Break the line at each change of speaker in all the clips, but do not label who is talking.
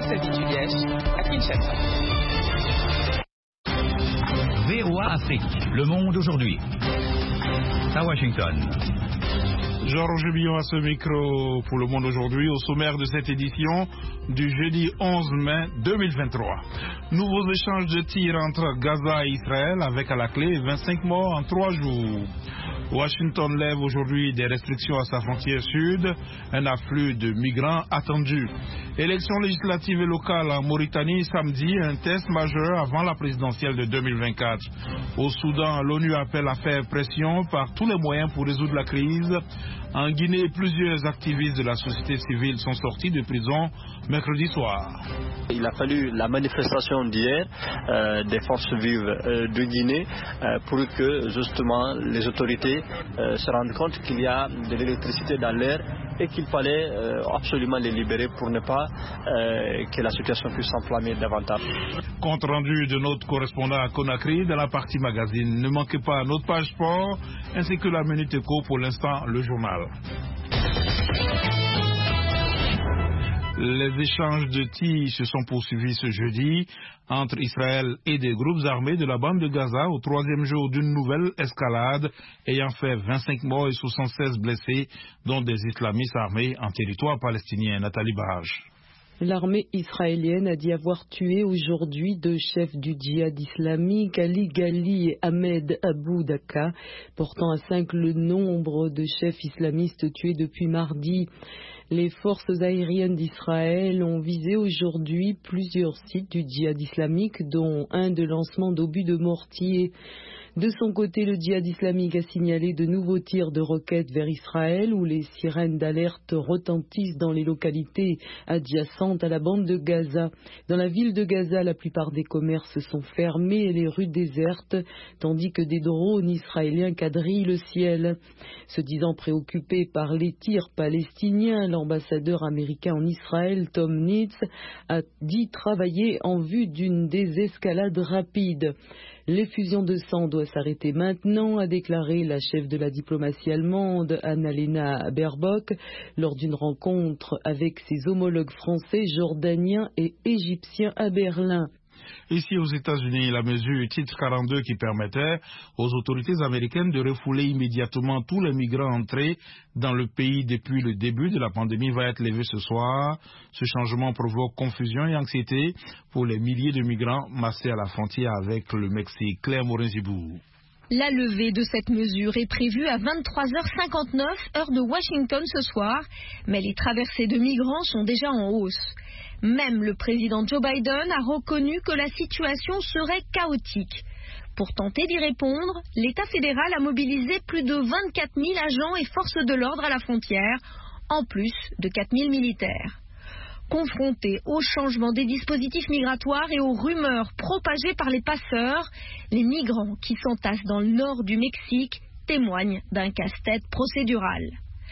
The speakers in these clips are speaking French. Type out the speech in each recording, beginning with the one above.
David Julièche à Kinshasa.
VOA Afrique, le monde aujourd'hui. À Washington.
Georges Billon à ce micro pour Le Monde aujourd'hui, au sommaire de cette édition du jeudi 11 mai 2023. Nouveaux échanges de tirs entre Gaza et Israël avec à la clé 25 morts en 3 jours. Washington lève aujourd'hui des restrictions à sa frontière sud, un afflux de migrants attendu. Élections législatives et locales en Mauritanie samedi, un test majeur avant la présidentielle de 2024. Au Soudan, l'ONU appelle à faire pression par tous les moyens pour résoudre la crise. En Guinée, plusieurs activistes de la société civile sont sortis de prison mercredi soir.
Il a fallu la manifestation d'hier des forces vives de Guinée pour que justement les autorités se rendent compte qu'il y a de l'électricité dans l'air et qu'il fallait absolument les libérer pour ne pas que la situation puisse s'enflammer davantage.
Compte rendu de notre correspondant à Conakry dans la partie magazine. Ne manquez pas notre page sport ainsi que la Minute Éco, pour l'instant le journal. Les échanges de tirs se sont poursuivis ce jeudi entre Israël et des groupes armés de la bande de Gaza au 3e jour d'une nouvelle escalade ayant fait 25 morts et 76 blessés, dont des islamistes armés en territoire palestinien. Nathalie Barrage.
L'armée israélienne a dit avoir tué aujourd'hui 2 chefs du djihad islamique, Ali Ghali et Ahmed Abou Daka, portant à 5 le nombre de chefs islamistes tués depuis mardi. Les forces aériennes d'Israël ont visé aujourd'hui plusieurs sites du djihad islamique, dont un de lancement d'obus de mortier. De son côté, le djihad islamique a signalé de nouveaux tirs de roquettes vers Israël, où les sirènes d'alerte retentissent dans les localités adjacentes à la bande de Gaza. Dans la ville de Gaza, la plupart des commerces sont fermés et les rues désertes, tandis que des drones israéliens quadrillent le ciel. Se disant préoccupé par les tirs palestiniens, l'ambassadeur américain en Israël, Tom Nitz, a dit travailler en vue d'une désescalade rapide. L'effusion de sang doit s'arrêter maintenant, a déclaré la chef de la diplomatie allemande, Annalena Baerbock, lors d'une rencontre avec ses homologues français, jordaniens et égyptiens à Berlin.
Ici aux États-Unis, la mesure titre 42 qui permettait aux autorités américaines de refouler immédiatement tous les migrants entrés dans le pays depuis le début de la pandémie va être levée ce soir. Ce changement provoque confusion et anxiété pour les milliers de migrants massés à la frontière avec le Mexique. Claire Morin-Zibou.
La levée de cette mesure est prévue à 23h59, heure de Washington ce soir, mais les traversées de migrants sont déjà en hausse. Même le président Joe Biden a reconnu que la situation serait chaotique. Pour tenter d'y répondre, l'État fédéral a mobilisé plus de 24 000 agents et forces de l'ordre à la frontière, en plus de 4 000 militaires. Confrontés au changement des dispositifs migratoires et aux rumeurs propagées par les passeurs, les migrants qui s'entassent dans le nord du Mexique témoignent d'un casse-tête procédural.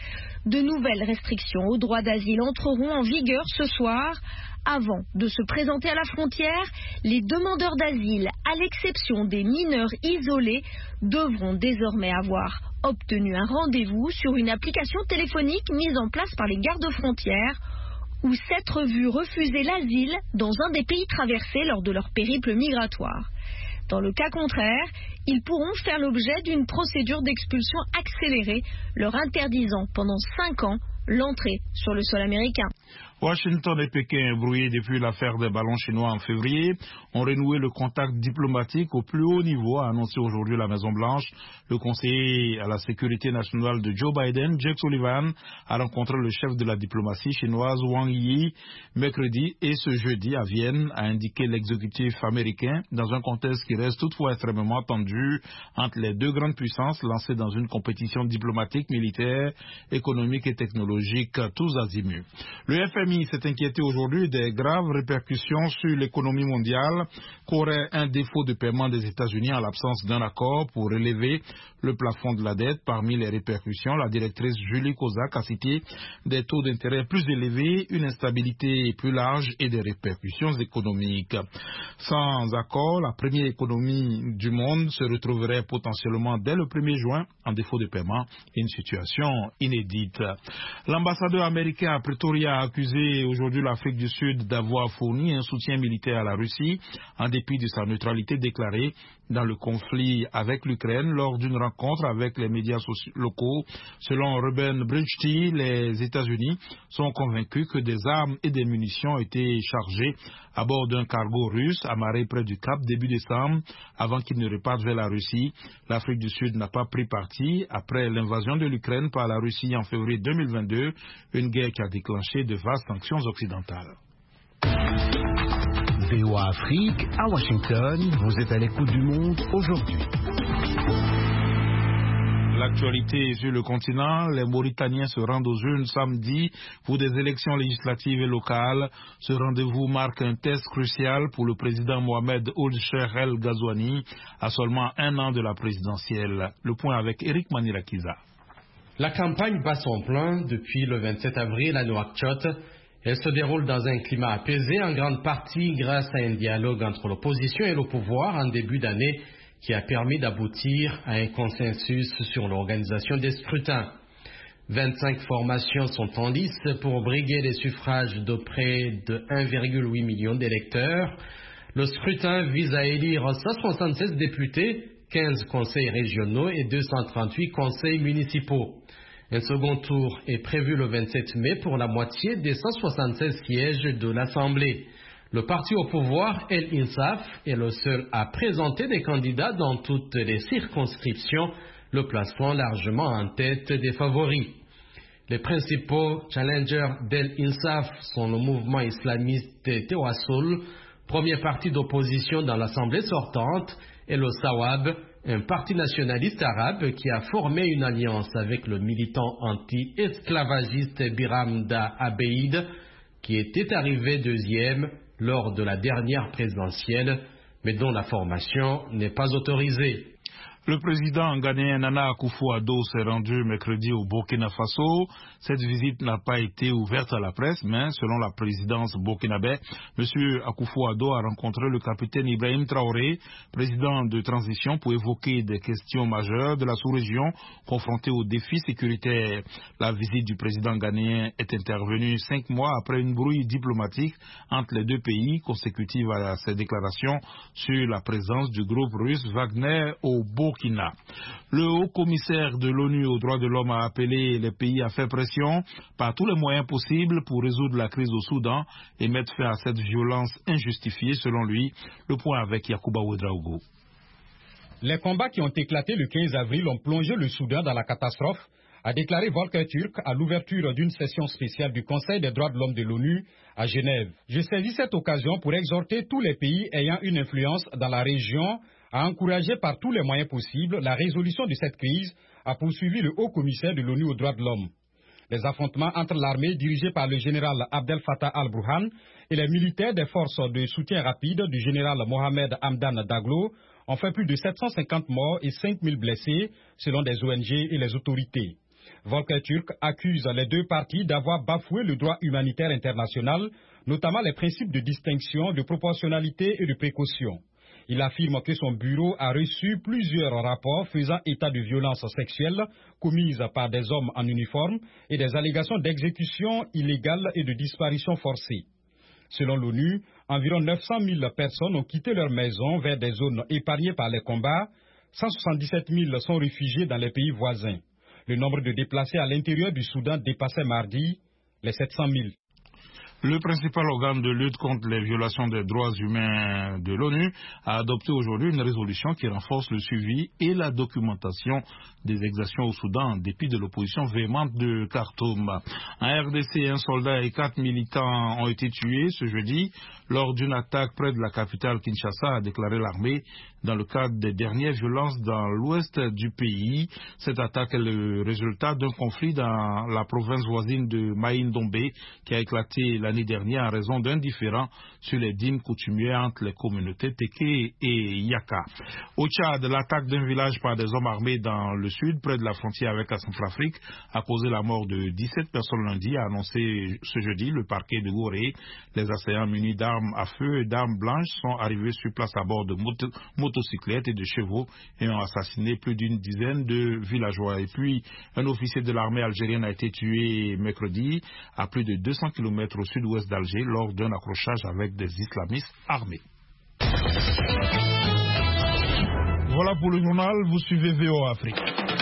De nouvelles restrictions au droit d'asile entreront en vigueur ce soir. Avant de se présenter à la frontière, les demandeurs d'asile, à l'exception des mineurs isolés, devront désormais avoir obtenu un rendez-vous sur une application téléphonique mise en place par les gardes-frontières ou s'être vus refuser l'asile dans un des pays traversés lors de leur périple migratoire. Dans le cas contraire, ils pourront faire l'objet d'une procédure d'expulsion accélérée, leur interdisant pendant 5 ans l'entrée sur le sol américain.
Washington et Pékin, brouillés depuis l'affaire des ballons chinois en février, ont renoué le contact diplomatique au plus haut niveau, a annoncé aujourd'hui la Maison-Blanche. Le conseiller à la sécurité nationale de Joe Biden, Jake Sullivan, a rencontré le chef de la diplomatie chinoise Wang Yi mercredi et ce jeudi à Vienne, a indiqué l'exécutif américain, dans un contexte qui reste toutefois extrêmement tendu entre les deux grandes puissances lancées dans une compétition diplomatique, militaire, économique et technologique tous azimuts. Le FMI s'est inquiété aujourd'hui des graves répercussions sur l'économie mondiale qu'aurait un défaut de paiement des États-Unis en l'absence d'un accord pour relever le plafond de la dette. Parmi les répercussions, la directrice Julie Kozak a cité des taux d'intérêt plus élevés, une instabilité plus large et des répercussions économiques. Sans accord, la première économie du monde se retrouverait potentiellement dès le 1er juin en défaut de paiement, une situation inédite. L'ambassadeur américain à Pretoria a accusé accusé aujourd'hui l'Afrique du Sud d'avoir fourni un soutien militaire à la Russie en dépit de sa neutralité déclarée dans le conflit avec l'Ukraine lors d'une rencontre avec les médias locaux. Selon Ruben Bridgety, les États-Unis sont convaincus que des armes et des munitions ont été chargées à bord d'un cargo russe amarré près du Cap début décembre avant qu'il ne reparte vers la Russie. L'Afrique du Sud n'a pas pris parti après l'invasion de l'Ukraine par la Russie en février 2022, une guerre qui a déclenché de vastes sanctions occidentales.
VOA Afrique, à Washington, vous êtes à l'écoute du monde aujourd'hui.
L'actualité sur le continent, les Mauritaniens se rendent aux urnes samedi pour des élections législatives et locales. Ce rendez-vous marque un test crucial pour le président Mohamed Ould Cheikh El Ghazouani à seulement un an de la présidentielle. Le point avec Eric Manirakiza.
La campagne bat son plein depuis le 27 avril à Nouakchott. Elle se déroule dans un climat apaisé, en grande partie grâce à un dialogue entre l'opposition et le pouvoir en début d'année qui a permis d'aboutir à un consensus sur l'organisation des scrutins. 25 formations sont en lice pour briguer les suffrages de près de 1,8 million d'électeurs. Le scrutin vise à élire 176 députés, 15 conseils régionaux et 238 conseils municipaux. Un second tour est prévu le 27 mai pour la moitié des 176 sièges de l'Assemblée. Le parti au pouvoir, El Insaf, est le seul à présenter des candidats dans toutes les circonscriptions, le plaçant largement en tête des favoris. Les principaux challengers d'El Insaf sont le mouvement islamiste Tewassul, premier parti d'opposition dans l'Assemblée sortante, et le Sawab, un parti nationaliste arabe qui a formé une alliance avec le militant anti-esclavagiste Biram Da Abeid, qui était arrivé deuxième lors de la dernière présidentielle, mais dont la formation n'est pas autorisée.
Le président ghanéen Nana Akufo-Addo s'est rendu mercredi au Burkina Faso. Cette visite n'a pas été ouverte à la presse, mais selon la présidence burkinabé, M. Akufo-Addo a rencontré le capitaine Ibrahim Traoré, président de transition, pour évoquer des questions majeures de la sous-région confrontée aux défis sécuritaires. La visite du président ghanéen est intervenue 5 mois après une brouille diplomatique entre les deux pays, consécutive à ses déclarations sur la présence du groupe russe Wagner au Burkina. Le haut-commissaire de l'ONU aux droits de l'homme a appelé les pays à faire pression par tous les moyens possibles pour résoudre la crise au Soudan et mettre fin à cette violence injustifiée, selon lui. Le point avec Yacouba Ouedraogo.
Les combats qui ont éclaté le 15 avril ont plongé le Soudan dans la catastrophe, a déclaré Volker Turk à l'ouverture d'une session spéciale du Conseil des droits de l'homme de l'ONU à Genève. Je saisis cette occasion pour exhorter tous les pays ayant une influence dans la région à encourager par tous les moyens possibles la résolution de cette crise, a poursuivi le haut-commissaire de l'ONU aux droits de l'homme. Les affrontements entre l'armée dirigée par le général Abdel Fattah al-Burhan et les militaires des forces de soutien rapide du général Mohamed Hamdan Daglo ont fait plus de 750 morts et 5000 blessés, selon des ONG et les autorités. Volker Turk accuse les deux parties d'avoir bafoué le droit humanitaire international, notamment les principes de distinction, de proportionnalité et de précaution. Il affirme que son bureau a reçu plusieurs rapports faisant état de violences sexuelles commises par des hommes en uniforme et des allégations d'exécution illégale et de disparition forcée. Selon l'ONU, environ 900 000 personnes ont quitté leur maison vers des zones épargnées par les combats. 177 000 sont réfugiés dans les pays voisins. Le nombre de déplacés à l'intérieur du Soudan dépassait mardi les 700 000.
Le principal organe de lutte contre les violations des droits humains de l'ONU a adopté aujourd'hui une résolution qui renforce le suivi et la documentation des exactions au Soudan en dépit de l'opposition véhémente de Khartoum. En RDC, un soldat et 4 militants ont été tués ce jeudi lors d'une attaque près de la capitale Kinshasa, a déclaré l'armée, dans le cadre des dernières violences dans l'ouest du pays. Cette attaque est le résultat d'un conflit dans la province voisine de Maï-Ndombe qui a éclaté la l'année dernière en raison d'un différend sur les dîmes coutumières entre les communautés Téké et Yaka. Au Tchad, l'attaque d'un village par des hommes armés dans le sud, près de la frontière avec la Centrafrique, a causé la mort de 17 personnes lundi, a annoncé ce jeudi le parquet de Gorée. Les assaillants munis d'armes à feu et d'armes blanches sont arrivés sur place à bord de motocyclettes et de chevaux et ont assassiné plus d'une dizaine de villageois. Et puis, un officier de l'armée algérienne a été tué mercredi à plus de 200 km au sud-ouest d'Alger lors d'un accrochage avec des islamistes armés. Voilà pour le journal, vous suivez VOA Afrique.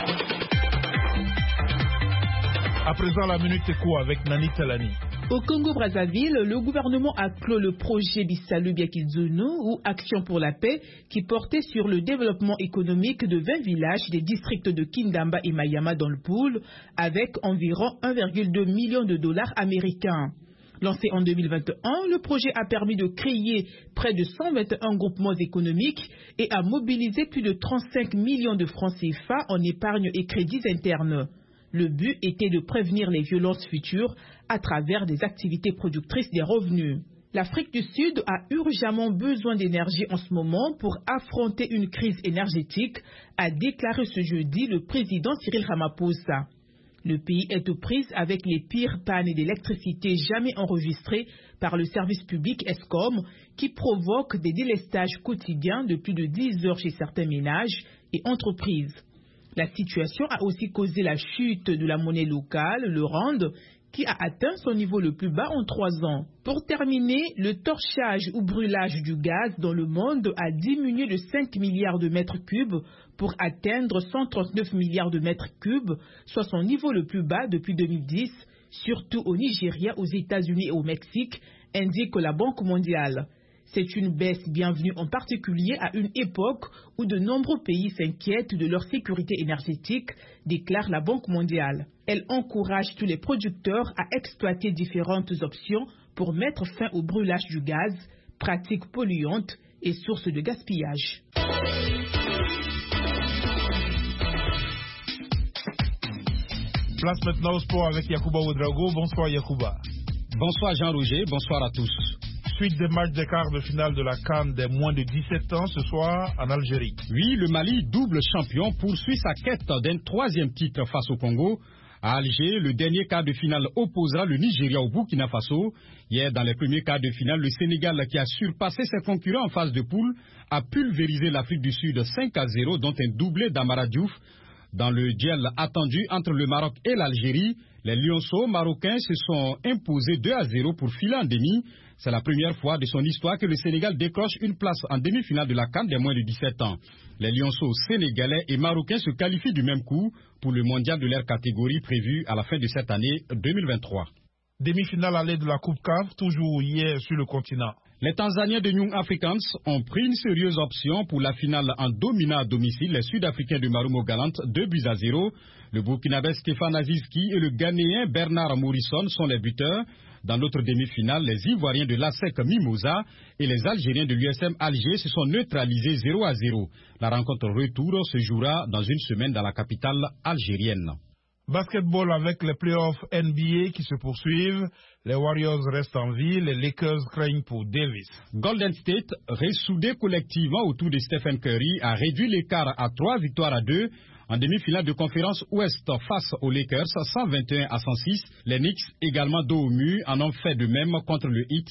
À présent, la Minute Éco avec Nani Talani.
Au Congo-Brazzaville, le gouvernement a clos le projet Bissalu Biakizunu ou Action pour la paix qui portait sur le développement économique de 20 villages des districts de Kindamba et Mayama dans le Pool avec environ 1,2 million de dollars américains. Lancé en 2021, le projet a permis de créer près de 121 groupements économiques et a mobilisé plus de 35 millions de francs CFA en épargne et crédits internes. Le but était de prévenir les violences futures à travers des activités productrices des revenus. L'Afrique du Sud a urgemment besoin d'énergie en ce moment pour affronter une crise énergétique, a déclaré ce jeudi le président Cyril Ramaphosa. Le pays est aux prises avec les pires pannes d'électricité jamais enregistrées par le service public Eskom, qui provoquent des délestages quotidiens de plus de 10 heures chez certains ménages et entreprises. La situation a aussi causé la chute de la monnaie locale, le rand, qui a atteint son niveau le plus bas en 3 ans. Pour terminer, le torchage ou brûlage du gaz dans le monde a diminué de 5 milliards de mètres cubes pour atteindre 139 milliards de mètres cubes, soit son niveau le plus bas depuis 2010, surtout au Nigeria, aux États-Unis et au Mexique, indique la Banque mondiale. C'est une baisse bienvenue en particulier à une époque où de nombreux pays s'inquiètent de leur sécurité énergétique, déclare la Banque mondiale. Elle encourage tous les producteurs à exploiter différentes options pour mettre fin au brûlage du gaz, pratique polluante et source de gaspillage.
Place maintenant au sport avec Yacouba Ouedraogo. Bonsoir Yacouba.
Bonsoir Jean-Roger, bonsoir à tous.
Suite des matchs des quarts de finale de la CAN des moins de 17 ans ce soir en Algérie.
Oui, le Mali, double champion, poursuit sa quête d'un 3e titre face au Congo. À Alger, le dernier quart de finale opposera le Nigeria au Burkina Faso. Hier, dans les premiers quarts de finale, le Sénégal, qui a surpassé ses concurrents en phase de poule, a pulvérisé l'Afrique du Sud 5-0, dont un doublé d'Amara Diouf. Dans le duel attendu entre le Maroc et l'Algérie, les Lionceaux marocains se sont imposés 2-0 pour filer en demi. C'est la première fois de son histoire que le Sénégal décroche une place en demi-finale de la CAN des moins de 17 ans. Les Lionceaux sénégalais et marocains se qualifient du même coup pour le mondial de leur catégorie prévu à la fin de cette année 2023.
Demi-finale allée de la Coupe CAF, toujours hier sur le continent.
Les Tanzaniens de Young Africans ont pris une sérieuse option pour la finale en dominant à domicile les Sud-Africains de Marumo Gallant 2-0. Le Burkinabé Stéphane Azizki et le Ghanéen Bernard Morrison sont les buteurs. Dans l'autre demi-finale, les Ivoiriens de l'ASEC Mimosa et les Algériens de l'USM Alger se sont neutralisés 0-0. La rencontre retour se jouera dans une semaine dans la capitale algérienne.
Basketball avec les playoffs NBA qui se poursuivent. Les Warriors restent en vie, les Lakers craignent pour Davis.
Golden State, ressoudé collectivement autour de Stephen Curry, a réduit l'écart à 3-2 en demi-finale de conférence Ouest face aux Lakers, 121-106. Les Knicks, également dos au mur, en ont fait de même contre le Heat,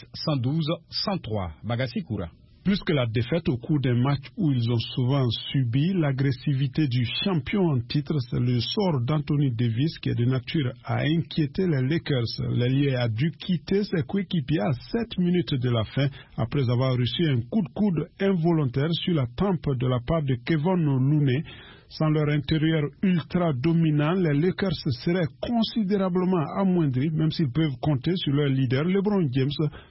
112-103. Bagassi Koura.
Plus que la défaite au cours des matchs où ils ont souvent subi l'agressivité du champion en titre, c'est le sort d'Anthony Davis qui est de nature à inquiéter les Lakers. L'ailier a dû quitter ses coéquipiers à 7 minutes de la fin après avoir reçu un coup de coude involontaire sur la tempe de la part de Kevon Looney. Sans leur intérieur ultra dominant, les Lakers seraient considérablement amoindris, même s'ils peuvent compter sur leur leader LeBron James,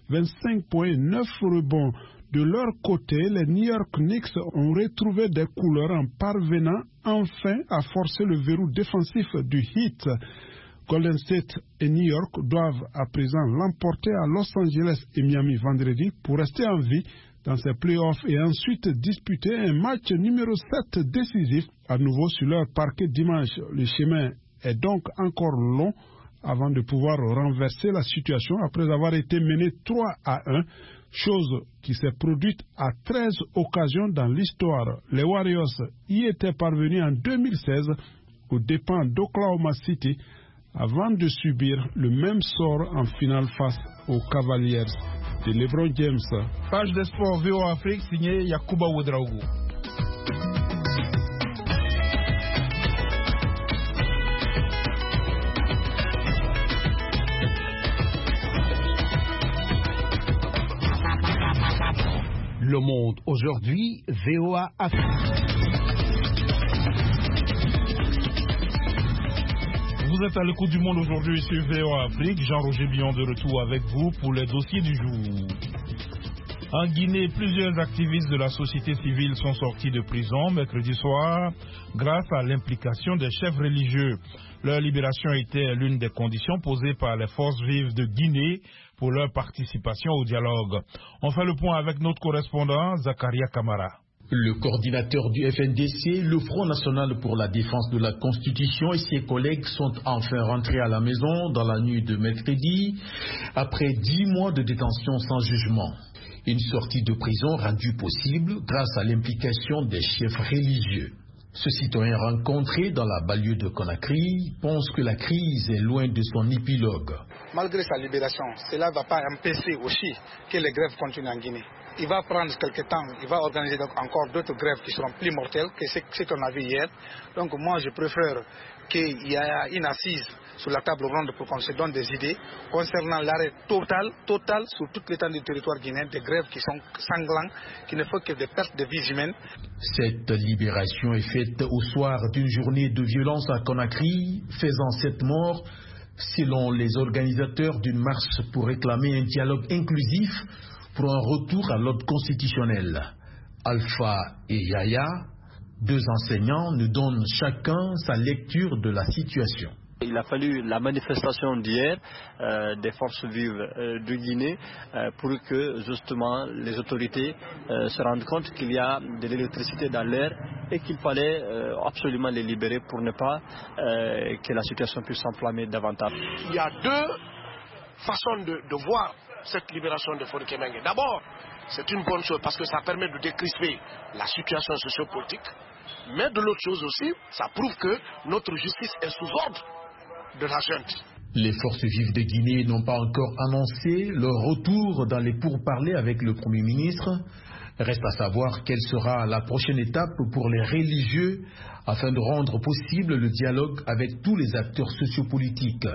25 points, 9 rebonds. De leur côté, les New York Knicks ont retrouvé des couleurs en parvenant enfin à forcer le verrou défensif du Heat. Golden State et New York doivent à présent l'emporter à Los Angeles et Miami vendredi pour rester en vie dans ces playoffs et ensuite disputer un match numéro 7 décisif à nouveau sur leur parquet dimanche. Le chemin est donc encore long avant de pouvoir renverser la situation après avoir été mené 3-1, chose qui s'est produite à 13 occasions dans l'histoire. Les Warriors y étaient parvenus en 2016 aux dépens d'Oklahoma City avant de subir le même sort en finale face aux Cavaliers de LeBron James.
Page de sport VOA Afrique signée Yakuba Ouedraogo.
Le Monde aujourd'hui, VOA Afrique.
Vous êtes à l'écoute du Monde aujourd'hui sur VOA Afrique. Jean-Roger Billon de retour avec vous pour les dossiers du jour. En Guinée, plusieurs activistes de la société civile sont sortis de prison mercredi soir grâce à l'implication des chefs religieux. Leur libération était l'une des conditions posées par les forces vives de Guinée pour leur participation au dialogue. On fait le point avec notre correspondant Zakaria Kamara.
Le coordinateur du FNDC, le Front National pour la Défense de la Constitution et ses collègues sont enfin rentrés à la maison dans la nuit de mercredi après 10 mois de détention sans jugement. Une sortie de prison rendue possible grâce à l'implication des chefs religieux. Ce citoyen rencontré dans la banlieue de Conakry pense que la crise est loin de son épilogue.
Malgré sa libération, cela ne va pas empêcher aussi que les grèves continuent en Guinée. Il va prendre quelques temps, il va organiser encore d'autres grèves qui seront plus mortelles que ce qu'on a vu hier. Donc moi je préfère qu'il y ait une assise sur la table ronde pour qu'on se donne des idées concernant l'arrêt total sur toute l'étendue du territoire guinéen, des grèves qui sont sanglantes, qui ne font que des pertes de vies humaines.
Cette libération est faite au soir d'une journée de violence à Conakry, faisant 7 morts, selon les organisateurs d'une marche pour réclamer un dialogue inclusif pour un retour à l'ordre constitutionnel. Alpha et Yaya, 2 enseignants, nous donnent chacun sa lecture de la situation.
Il a fallu la manifestation d'hier des forces vives de Guinée pour que justement les autorités se rendent compte qu'il y a de l'électricité dans l'air et qu'il fallait absolument les libérer pour ne pas que la situation puisse s'enflammer davantage.
Il y a 2 façons de voir cette libération de Faure Kemengue. D'abord, c'est une bonne chose parce que ça permet de décrisper la situation sociopolitique, mais de l'autre chose aussi, ça prouve que notre justice est sous ordre de la junte.
Les forces vives de Guinée n'ont pas encore annoncé leur retour dans les pourparlers avec le Premier ministre. Reste à savoir quelle sera la prochaine étape pour les religieux afin de rendre possible le dialogue avec tous les acteurs sociopolitiques.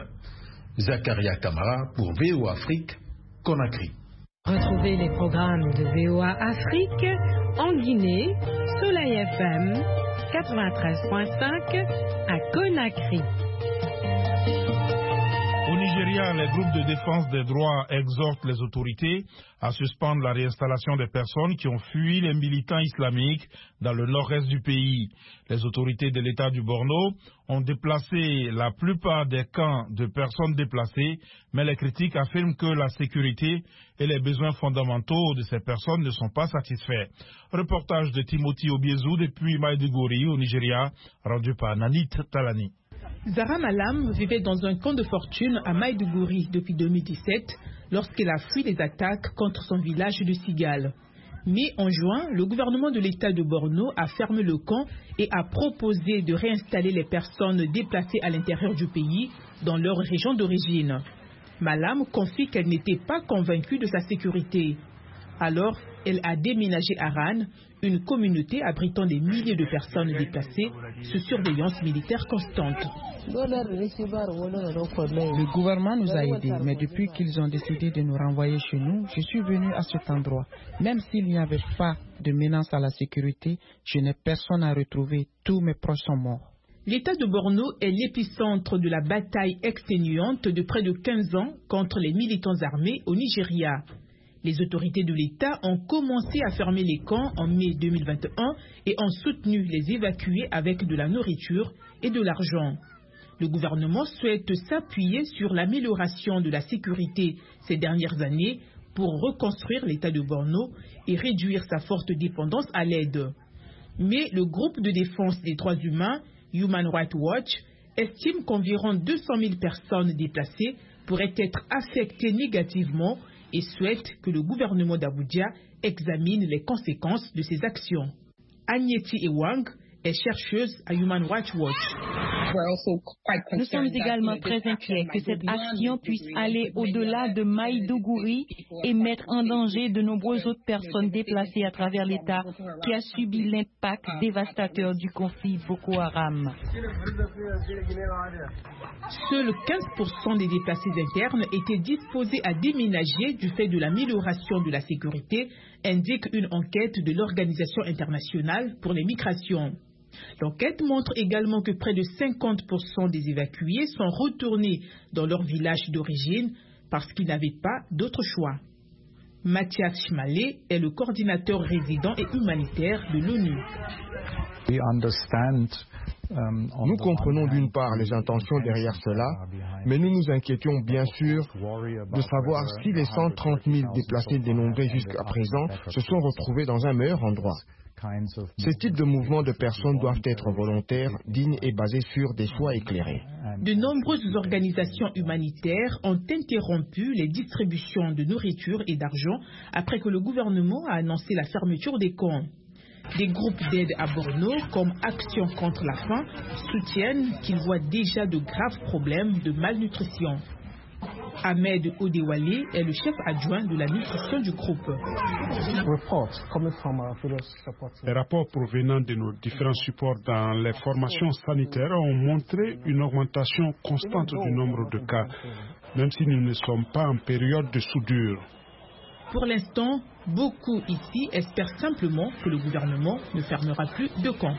Zakaria Kamara pour VOA Afrique, Conakry.
Retrouvez les programmes de VOA Afrique en Guinée, Soleil FM 93.5 à Conakry.
Au Nigeria, les groupes de défense des droits exhortent les autorités à suspendre la réinstallation des personnes qui ont fui les militants islamiques dans le nord-est du pays. Les autorités de l'État du Borno ont déplacé la plupart des camps de personnes déplacées, mais les critiques affirment que la sécurité et les besoins fondamentaux de ces personnes ne sont pas satisfaits. Reportage de Timothy Obiezu depuis Maiduguri au Nigeria, rendu par Nanit Talani.
Zara Malam vivait dans un camp de fortune à Maiduguri depuis 2017 lorsqu'elle a fui les attaques contre son village de Sigal. Mais en juin, le gouvernement de l'État de Borno a fermé le camp et a proposé de réinstaller les personnes déplacées à l'intérieur du pays dans leur région d'origine. Malam confie qu'elle n'était pas convaincue de sa sécurité. Alors, elle a déménagé à Ran, une communauté abritant des milliers de personnes déplacées sous surveillance militaire constante.
Le gouvernement nous a aidés, mais depuis qu'ils ont décidé de nous renvoyer chez nous, je suis venu à cet endroit. Même s'il n'y avait pas de menace à la sécurité, je n'ai personne à retrouver. Tous mes proches sont morts.
L'État de Borno est l'épicentre de la bataille exténuante de près de 15 ans contre les militants armés au Nigeria. Les autorités de l'État ont commencé à fermer les camps en mai 2021 et ont soutenu les évacués avec de la nourriture et de l'argent. Le gouvernement souhaite s'appuyer sur l'amélioration de la sécurité ces dernières années pour reconstruire l'État de Borno et réduire sa forte dépendance à l'aide. Mais le groupe de défense des droits humains, Human Rights Watch, estime qu'environ 200 000 personnes déplacées pourraient être affectées négativement et souhaite que le gouvernement d'Abuja examine les conséquences de ces actions. Agneti Ewang est chercheuse à Human Rights Watch.
Nous sommes également très inquiets que cette action puisse aller au-delà de Maïdougouri et mettre en danger de nombreuses autres personnes déplacées à travers l'État qui a subi l'impact dévastateur du conflit Boko Haram.
Seuls 15% des déplacés internes étaient disposés à déménager du fait de l'amélioration de la sécurité, indique une enquête de l'Organisation internationale pour les migrations. L'enquête montre également que près de 50% des évacués sont retournés dans leur village d'origine parce qu'ils n'avaient pas d'autre choix. Mathias Schmalé est le coordinateur résident et humanitaire de l'ONU.
Nous comprenons d'une part les intentions derrière cela, mais nous nous inquiétions bien sûr de savoir si les 130 000 déplacés dénombrés jusqu'à présent se sont retrouvés dans un meilleur endroit. Ce type de mouvement de personnes doivent être volontaires, dignes et basés sur des choix éclairés.
De nombreuses organisations humanitaires ont interrompu les distributions de nourriture et d'argent après que le gouvernement a annoncé la fermeture des camps. Des groupes d'aide à Borno, comme Action contre la faim, soutiennent qu'ils voient déjà de graves problèmes de malnutrition. Ahmed Odewale est le chef adjoint de la nutrition du groupe.
Les rapports provenant de nos différents supports dans les formations sanitaires ont montré une augmentation constante du nombre de cas, même si nous ne sommes pas en période de soudure.
Pour l'instant, beaucoup ici espèrent simplement que le gouvernement ne fermera plus de camps.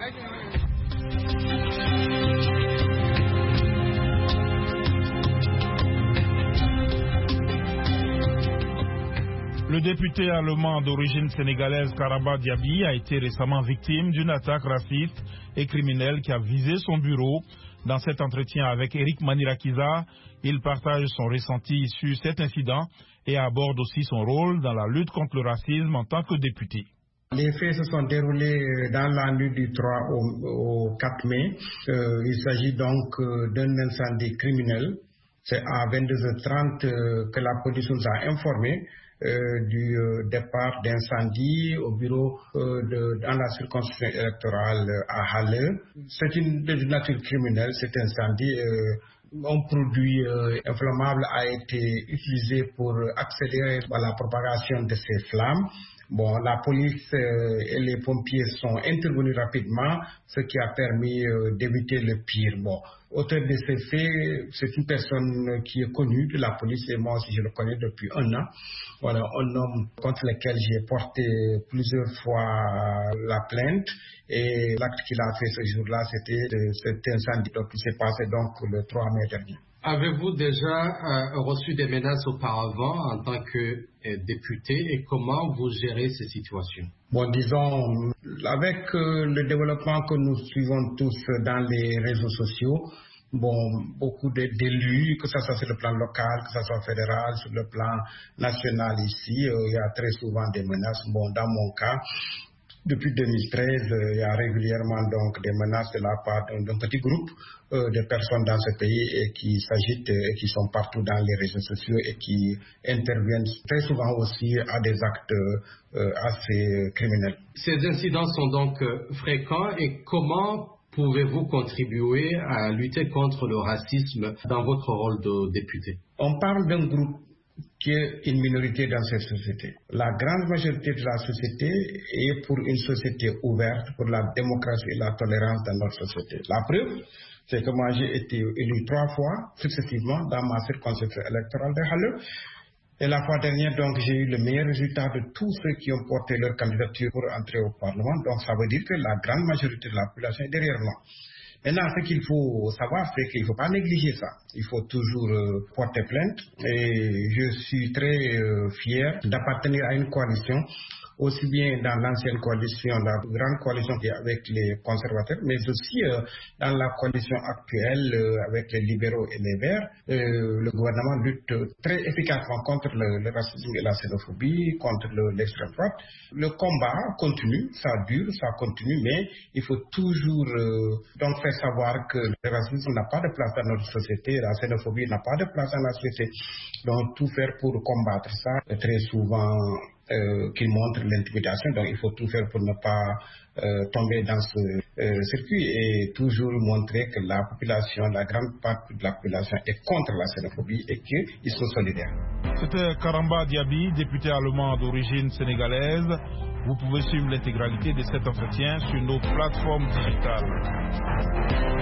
Le député allemand d'origine sénégalaise Karaba Diaby a été récemment victime d'une attaque raciste et criminelle qui a visé son bureau. Dans cet entretien avec Eric Manirakiza, il partage son ressenti sur cet incident et aborde aussi son rôle dans la lutte contre le racisme en tant que député.
Les faits se sont déroulés dans la nuit du 3 au 4 mai. Il s'agit donc d'un incendie criminel. C'est à 22h30 que la police nous a informé du départ d'incendie au bureau dans la circonscription électorale à Halle. C'est de nature criminelle, cet incendie. Un produit inflammable a été utilisé pour accélérer la propagation de ces flammes. Bon, la police et les pompiers sont intervenus rapidement, ce qui a permis d'éviter le pire. Bon, auteur de ces faits, c'est une personne qui est connue de la police et moi aussi je le connais depuis 1 an. Voilà, un homme contre lequel j'ai porté plusieurs fois la plainte et l'acte qu'il a fait ce jour-là, c'était cet incendie qui s'est passé donc le 3 mai dernier.
Avez-vous déjà reçu des menaces auparavant en tant que député et comment vous gérez ces situations?
Bon, disons, avec le développement que nous suivons tous dans les réseaux sociaux, bon, beaucoup d'élus, que ce soit sur le plan local, que ce soit fédéral, sur le plan national ici, il y a très souvent des menaces. Bon, dans mon cas, depuis 2013, il y a régulièrement donc des menaces de la part d'un petit groupe de personnes dans ce pays et qui s'agitent et qui sont partout dans les réseaux sociaux et qui interviennent très souvent aussi à des actes assez criminels.
Ces incidents sont donc fréquents et comment pouvez-vous contribuer à lutter contre le racisme dans votre rôle de député?
On parle d'un groupe qui est une minorité dans cette société. La grande majorité de la société est pour une société ouverte, pour la démocratie et la tolérance dans notre société. La preuve, c'est que moi j'ai été élu 3 fois successivement dans ma circonscription électorale de Halle. Et la fois dernière, donc, j'ai eu le meilleur résultat de tous ceux qui ont porté leur candidature pour entrer au Parlement. Donc, ça veut dire que la grande majorité de la population est derrière moi. Maintenant, ce qu'il faut savoir, c'est qu'il ne faut pas négliger ça. Il faut toujours porter plainte. Et je suis très fier d'appartenir à une coalition aussi bien dans l'ancienne coalition, la grande coalition qui est avec les conservateurs, mais aussi dans la coalition actuelle avec les libéraux et les verts. Le gouvernement lutte très efficacement contre le racisme et la xénophobie, contre l'extrême droite. Le combat continue, ça dure, ça continue, mais il faut toujours donc faire savoir que le racisme n'a pas de place dans notre société, la xénophobie n'a pas de place dans la société. Donc tout faire pour combattre ça, très souvent qu'il montre l'intimidation, donc il faut tout faire pour ne pas tomber dans ce circuit et toujours montrer que la population, la grande partie de la population est contre la xénophobie et qu'ils sont solidaires.
C'était Karamba Diaby, député allemand d'origine sénégalaise. Vous pouvez suivre l'intégralité de cet entretien sur nos plateformes digitales.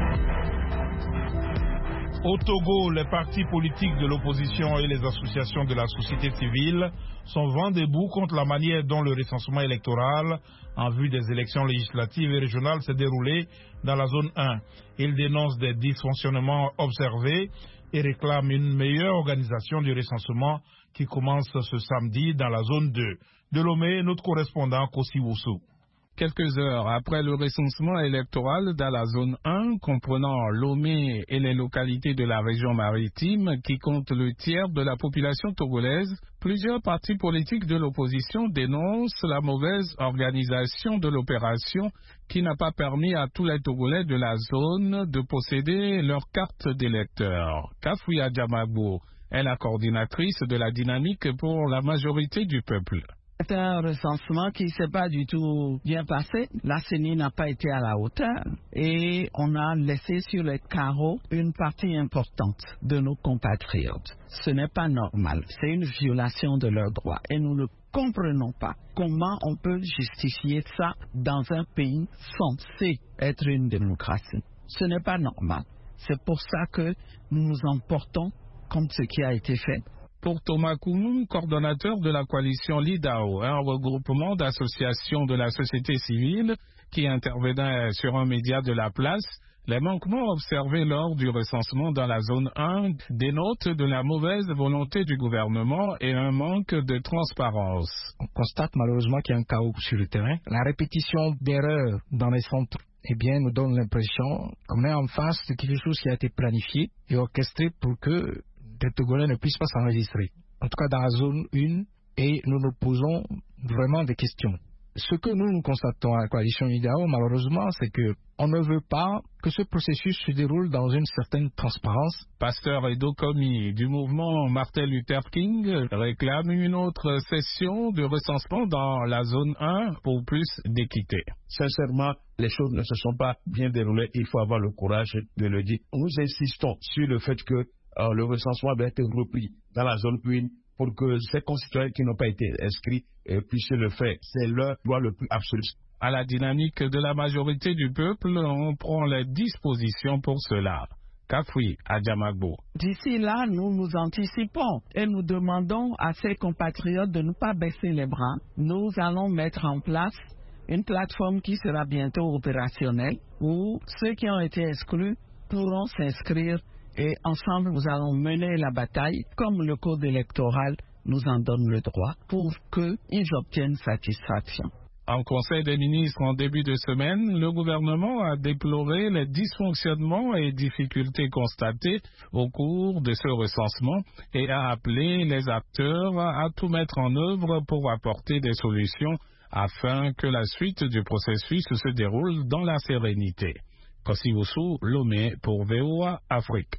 Au Togo, les partis politiques de l'opposition et les associations de la société civile sont vent debout contre la manière dont le recensement électoral en vue des élections législatives et régionales s'est déroulé dans la zone 1. Ils dénoncent des dysfonctionnements observés et réclament une meilleure organisation du recensement qui commence ce samedi dans la zone 2. De Lomé, notre correspondant Kossi Woussou.
Quelques heures après le recensement électoral dans la zone 1, comprenant Lomé et les localités de la région maritime, qui comptent le tiers de la population togolaise, plusieurs partis politiques de l'opposition dénoncent la mauvaise organisation de l'opération qui n'a pas permis à tous les Togolais de la zone de posséder leur carte d'électeur. Kafouya Djamagbo est la coordinatrice de la dynamique pour la majorité du peuple.
C'est un recensement qui ne s'est pas du tout bien passé. La CENI n'a pas été à la hauteur et on a laissé sur les carreaux une partie importante de nos compatriotes. Ce n'est pas normal. C'est une violation de leurs droits et nous ne comprenons pas comment on peut justifier ça dans un pays censé être une démocratie. Ce n'est pas normal. C'est pour ça que nous nous emportons contre ce qui a été fait.
Pour Thomas Kounou, coordonnateur de la coalition LIDAO, un regroupement d'associations de la société civile qui intervenait sur un média de la place, les manquements observés lors du recensement dans la zone 1 dénotent de la mauvaise volonté du gouvernement et un manque de transparence.
On constate malheureusement qu'il y a un chaos sur le terrain. La répétition d'erreurs dans les centres nous donne l'impression qu'on est en face de quelque chose qui a été planifié et orchestré pour que les Togolais ne puissent pas s'enregistrer. En tout cas dans la zone 1, et nous nous posons vraiment des questions. Ce que nous constatons à la coalition LIDAO, malheureusement, c'est qu'on ne veut pas que ce processus se déroule dans une certaine transparence.
Pasteur Edo Komi du mouvement Martin Luther King réclame une autre session de recensement dans la zone 1 pour plus d'équité.
Sincèrement, les choses ne se sont pas bien déroulées. Il faut avoir le courage de le dire. Nous insistons sur le fait que le recensement doit être repris dans la zone 1 pour que ces concitoyens qui n'ont pas été inscrits puissent le faire. C'est leur droit le plus absolu.
À la dynamique de la majorité du peuple, on prend les dispositions pour cela. Kafoui Adjamagbo.
D'ici là, nous nous anticipons et nous demandons à ces compatriotes de ne pas baisser les bras. Nous allons mettre en place une plateforme qui sera bientôt opérationnelle où ceux qui ont été exclus pourront s'inscrire. Et ensemble, nous allons mener la bataille comme le code électoral nous en donne le droit pour qu'ils obtiennent satisfaction.
En Conseil des ministres en début de semaine, le gouvernement a déploré les dysfonctionnements et difficultés constatés au cours de ce recensement et a appelé les acteurs à tout mettre en œuvre pour apporter des solutions afin que la suite du processus se déroule dans la sérénité. Kossi Woussou, Lomé pour VOA Afrique.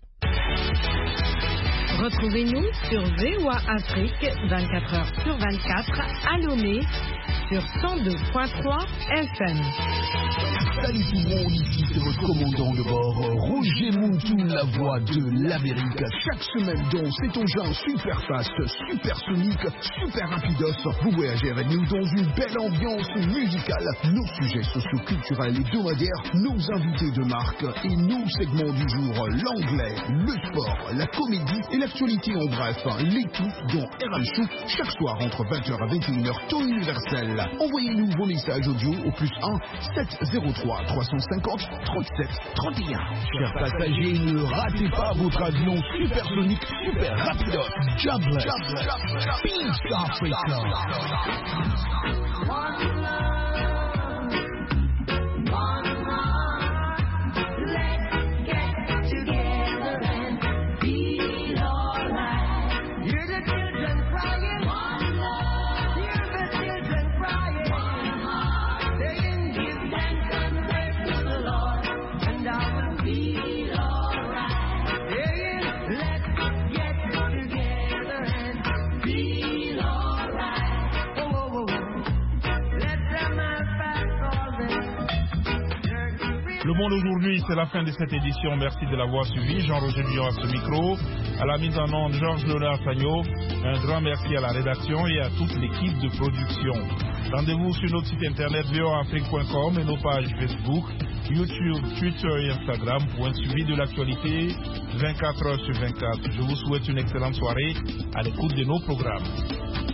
Retrouvez-nous sur VOA Afrique 24h sur 24 à Lomé sur 102.3 FM.
Salut tout le monde, ici c'est votre commandant de bord, Roger Moutou, la voix de l'Amérique. Chaque semaine dans cet engin super fast, super sonique, super rapidos, vous voyagez avec nous dans une belle ambiance musicale. Nos sujets socioculturels et hebdomadaires, nos invités de marque et nos segments du jour, l'anglais, le sport, la comédie et l'actualité en bref. Les tout dans RM Show, chaque soir entre 20h à 21h, temps universel. Envoyez-nous vos messages audio au +1 703 350 37 31. Chers passagers, ne ratez pas votre avion supersonique, super rapidos. Jobless. Peace Africa.
Le Monde aujourd'hui, c'est la fin de cette édition. Merci de l'avoir suivi. Jean-Roger Dion à ce micro. À la mise en onde, Georges Léonard Sagno. Un grand merci à la rédaction et à toute l'équipe de production. Rendez-vous sur notre site internet voaafrique.com et nos pages Facebook, YouTube, Twitter et Instagram pour un suivi de l'actualité 24 heures sur 24. Je vous souhaite une excellente soirée à l'écoute de nos programmes.